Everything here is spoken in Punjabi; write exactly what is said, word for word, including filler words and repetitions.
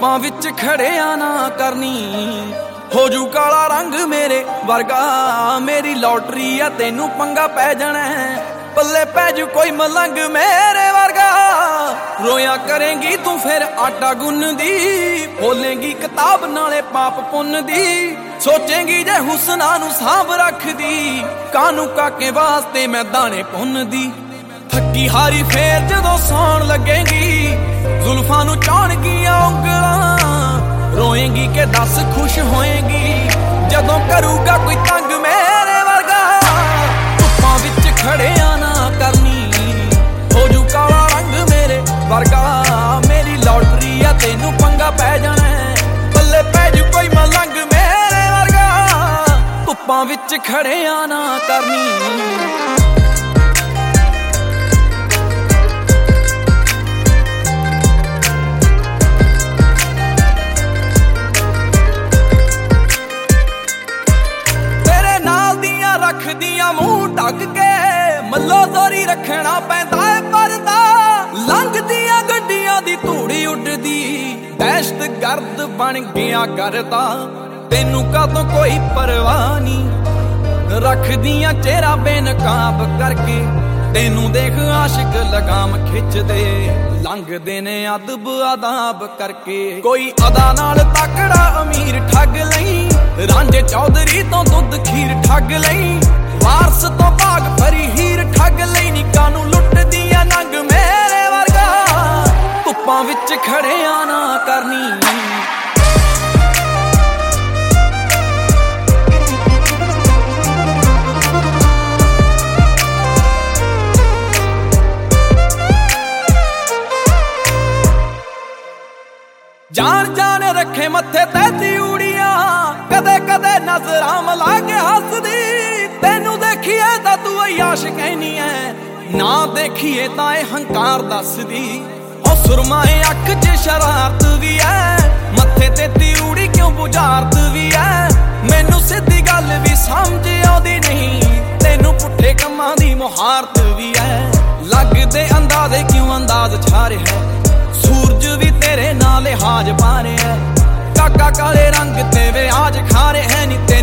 ਧੁੱਪਾਂ ਵਿੱਚ ਖੜਿਆ ਨਾ ਕਰਨੀ, ਹੋ ਜੂ ਕਾਲਾ ਰੰਗ ਮੇਰੇ ਵਰਗਾ। ਮੇਰੀ ਲੋਟਰੀ ਆ ਤੈਨੂੰ ਪੰਗਾ ਪੈ ਜਾਣਾ, ਪੱਲੇ ਪੈ ਜੂ ਕੋਈ ਮਲੰਗ ਮੇਰੇ ਵਰਗਾ। ਰੋਇਆ ਕਰੇਂਗੀ ਤੂੰ ਫਿਰ ਆਟਾ ਗੁੰਨਦੀ, ਬੋਲੇਂਗੀ ਕਿਤਾਬ ਨਾਲੇ ਪਾਪ ਪੁੰਨ ਦੀ। ਸੋਚੇਂਗੀ ਜੇ ਹੁਸਨਾ ਨੂੰ ਸਾਂਭ ਰੱਖਦੀ, ਕਾਨੂੰ ਕਾਕੇ ਵਾਸਤੇ ਮੈਂ ਦਾਣੇ ਪੁੰਨਦੀ। ਥੱਕੀ ਹਾਰੀ ਫੇਰ ਜਦੋਂ ਸੌਣ ਲੱਗੇਗੀ, ਜ਼ੁਲਫਾਂ ਨੂੰ ਚਾਣਗੀਆਂ ਉਂਗਲਾਂ। ਰੋਏਂਗੀ ਕਿ ਦੱਸ ਖੁਸ਼ ਹੋਏਂਗੀ ਜਦੋਂ ਕਰੂਗਾ ਕੋਈ ਤੰਗ ਮੇਰੇ ਵਰਗਾ। ਧੁੱਪਾਂ ਵਿੱਚ ਖੜਿਆ ਨਾ ਕਰਨੀ, ਹੋ ਜੂ ਕਾਲਾ ਰੰਗ ਮੇਰੇ ਵਰਗਾ। ਮੇਰੀ ਲੋਟਰੀ ਆ ਤੈਨੂੰ ਪੰਗਾ ਪੈ ਜਾਣਾ, ਪੱਲੇ ਪੈ ਜੂ ਕੋਈ ਮਲੰਗ ਮੇਰੇ ਵਰਗਾ। ਧੁੱਪਾਂ ਵਿੱਚ ਖੜਿਆ ਨਾ ਕਰਨੀ। ਰੱਖਦੀਆਂ ਮੂੰਹ ਢੱਕ ਕੇ, ਮੱਲੋ ਦੋਰੀ ਰੱਖਣਾ ਪੈਂਦਾ ਏ ਪਰਦਾ। ਲੰਘਦੀਆਂ ਗੱਡੀਆਂ ਦੀ ਧੂੜੀ ਉੱਡਦੀ, ਦਹਿਸ਼ਤ ਗਰਦ ਬਣ ਗਿਆ ਕਰਦਾ। ਤੈਨੂੰ ਕਾਹਤੋਂ ਕੋਈ ਪਰਵਾਹ ਨਹੀਂ, ਰੱਖਦੀਆਂ ਚਿਹਰਾ ਬੇਨਕਾਬ ਕਰਕੇ। ਤੈਨੂੰ ਦੇਖ ਆਸ਼ਿਕ ਲਗਾਮ ਖਿੱਚਦੇ, ਲੰਘਦੇ ਨੇ ਅਦਬ ਆਦਾਬ ਕਰਕੇ। ਕੋਈ ਅਦਾ ਨਾਲ ਤਕੜਾ ਅਮੀਰ ਠੱਗ ਲਈ, ਰਾਂਝੇ ਚੌਧਰੀ ਤੋਂ ਦੁੱਧ ਖੀਰ ਠੱਗ ਲਈ। ਵਾਰਸ ਤੋਂ ਭਾਗ ਭਰੀ ਹੀਰ ਠੱਗ ਲਈ, ਨਿੱਕਾ ਨੂੰ ਲੁੱਟਦੀਆਂ ਨੰਗ ਮੇਰੇ ਵਰਗਾ। ਧੁੱਪਾਂ ਵਿੱਚ ਖੜਿਆ ਨਾ ਕਰਨੀ। ਜਾਣ ਜਾਣ ਰੱਖੇ ਮੱਥੇ ਤੇ ਤਿਊੜੀਆਂ, ਕਦੇ ਕਦੇ ਨਜ਼ਰਾਂ ਮਿਲਾ ਕੇ ਹੱਸਦੀ। ਤੈਨੂੰ ਦੇਖੀਏ ਤਾਂ ਤੂੰ ਅਯਾਸ਼ ਕਹਿਨੀ ਐ, ਨਾ ਦੇਖੀਏ ਤਾਂ ਇਹ ਹੰਕਾਰ ਦੱਸਦੀ। ਉਹ ਸੁਰਮਾਏ ਅੱਖ 'ਚ ਸ਼ਰਾਰਤ ਵੀ ਐ, ਮੱਥੇ ਤੇ ਤਿਊੜੀ ਕਿਉਂ ਬੁਝਾਰਤ ਵੀ ਐ। ਮੈਨੂੰ ਸਿੱਧੀ ਗੱਲ ਵੀ ਸਮਝ ਆਉਂਦੀ ਨਹੀਂ, ਤੈਨੂੰ ਪੁੱਠੇ ਕੰਮਾਂ ਦੀ ਮੁਹਾਰਤ ਵੀ ਐ। ਲੱਗਦੇ ਅੰਦਾਜ਼ੇ ਕਿਉਂ ਅੰਦਾਜ਼ ਛਾ ਰਿਹਾ, ਸੂਰਜ ਵੀ ਤੇਰੇ ਨਾਲ ਲਿਹਾਜ਼ ਪਾ ਰਿਹਾ। ਕਾਕਾ ਕਾਲੇ ਰੰਗ ਤੇ ਵਿਆਜ ਖਾ ਰਿਹਾ ਨੀ।